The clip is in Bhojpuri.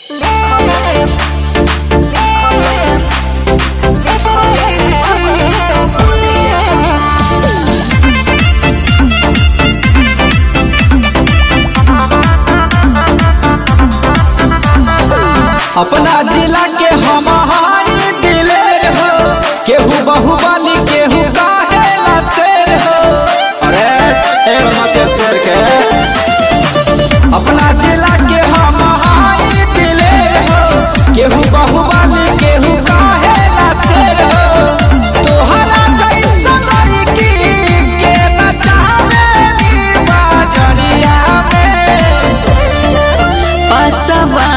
अपना जिला के हम हाई दिलेर हो, केहू बाहुबली केहू काहेला शेर हो। अरे शेर मत शेर के अपना जिला के हम हाई दिलेर हो, केहू बाहुबली केहू काहेला शेर हो। तोहरा जैसा लड़की के न चाहे नी बाजरिया में पसवा